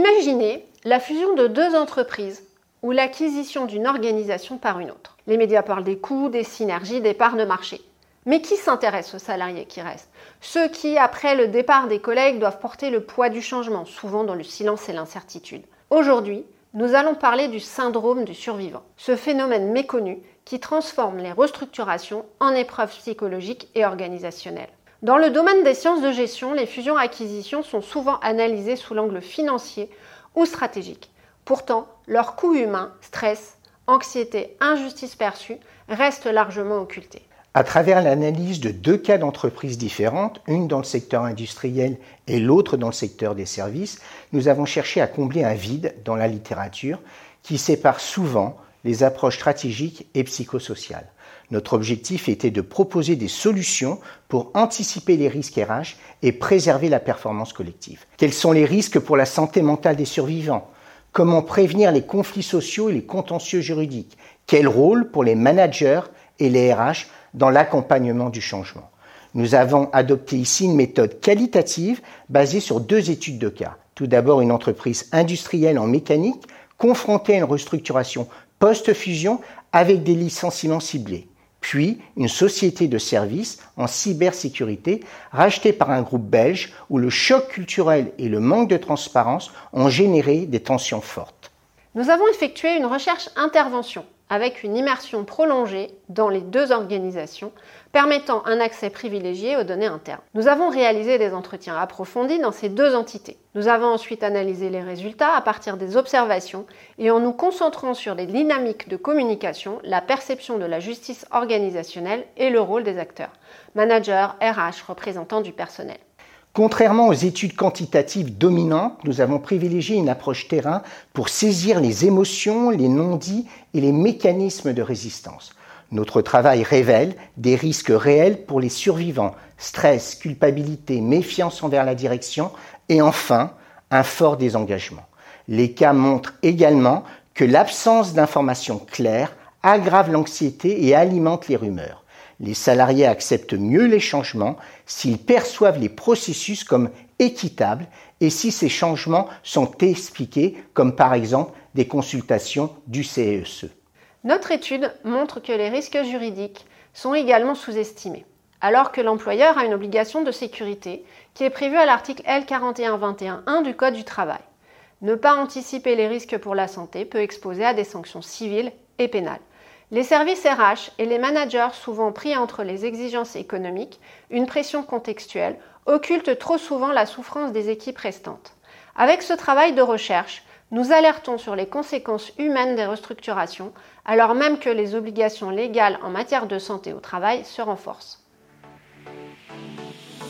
Imaginez la fusion de deux entreprises ou l'acquisition d'une organisation par une autre. Les médias parlent des coûts, des synergies, des parts de marché. Mais qui s'intéresse aux salariés qui restent? Ceux qui, après le départ des collègues, doivent porter le poids du changement, souvent dans le silence et l'incertitude. Aujourd'hui, nous allons parler du syndrome du survivant, ce phénomène méconnu qui transforme les restructurations en épreuves psychologiques et organisationnelles. Dans le domaine des sciences de gestion, les fusions-acquisitions sont souvent analysées sous l'angle financier ou stratégique. Pourtant, leurs coûts humains, stress, anxiété, injustice perçue restent largement occultés. À travers l'analyse de deux cas d'entreprises différentes, une dans le secteur industriel et l'autre dans le secteur des services, nous avons cherché à combler un vide dans la littérature qui sépare souvent les approches stratégiques et psychosociales. Notre objectif était de proposer des solutions pour anticiper les risques RH et préserver la performance collective. Quels sont les risques pour la santé mentale des survivants? Comment prévenir les conflits sociaux et les contentieux juridiques? Quel rôle pour les managers et les RH dans l'accompagnement du changement? Nous avons adopté ici une méthode qualitative basée sur deux études de cas. Tout d'abord, une entreprise industrielle en mécanique confrontée à une restructuration post-fusion avec des licenciements ciblés. Puis, une société de services en cybersécurité rachetée par un groupe belge où le choc culturel et le manque de transparence ont généré des tensions fortes. Nous avons effectué une recherche-intervention avec une immersion prolongée dans les deux organisations, permettant un accès privilégié aux données internes. Nous avons réalisé des entretiens approfondis dans ces deux entités. Nous avons ensuite analysé les résultats à partir des observations et en nous concentrant sur les dynamiques de communication, la perception de la justice organisationnelle et le rôle des acteurs, managers, RH, représentants du personnel. Contrairement aux études quantitatives dominantes, nous avons privilégié une approche terrain pour saisir les émotions, les non-dits et les mécanismes de résistance. Notre travail révèle des risques réels pour les survivants, stress, culpabilité, méfiance envers la direction et enfin, un fort désengagement. Les cas montrent également que l'absence d'informations claires aggrave l'anxiété et alimente les rumeurs. Les salariés acceptent mieux les changements s'ils perçoivent les processus comme équitables et si ces changements sont expliqués, comme par exemple des consultations du CESE. Notre étude montre que les risques juridiques sont également sous-estimés, alors que l'employeur a une obligation de sécurité qui est prévue à l'article L4121.1 du Code du travail. Ne pas anticiper les risques pour la santé peut exposer à des sanctions civiles et pénales. Les services RH et les managers, souvent pris entre les exigences économiques, une pression contextuelle, occultent trop souvent la souffrance des équipes restantes. Avec ce travail de recherche, nous alertons sur les conséquences humaines des restructurations, alors même que les obligations légales en matière de santé au travail se renforcent.